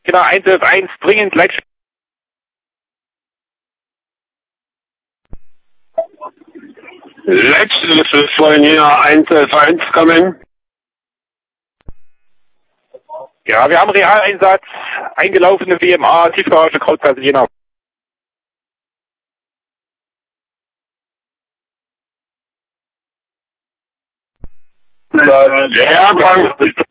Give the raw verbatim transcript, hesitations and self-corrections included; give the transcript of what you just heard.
Genau, eins elf eins, dringend, Leitstelle. Letztes wollen hier eins elf eins kommen. Ja, wir haben Realeinsatz, eingelaufene W M A, Tiefgarage, Kreuzgasse Jena. Ja,